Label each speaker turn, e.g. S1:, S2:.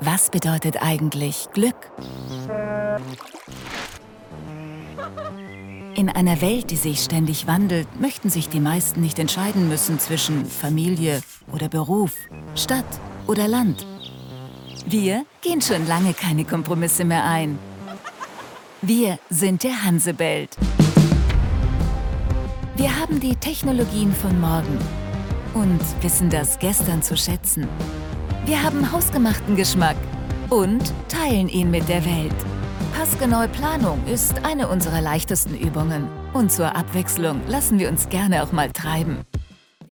S1: Was bedeutet eigentlich Glück? In einer Welt, die sich ständig wandelt, möchten sich die meisten nicht entscheiden müssen zwischen Familie oder Beruf, Stadt oder Land. Wir gehen schon lange keine Kompromisse mehr ein. Wir sind der Hansebelt. Wir haben die Technologien von morgen und wissen das Gestern zu schätzen. Wir haben hausgemachten Geschmack und teilen ihn mit der Welt. Passgenaue Planung ist eine unserer leichtesten Übungen. Und zur Abwechslung lassen wir uns gerne auch mal treiben.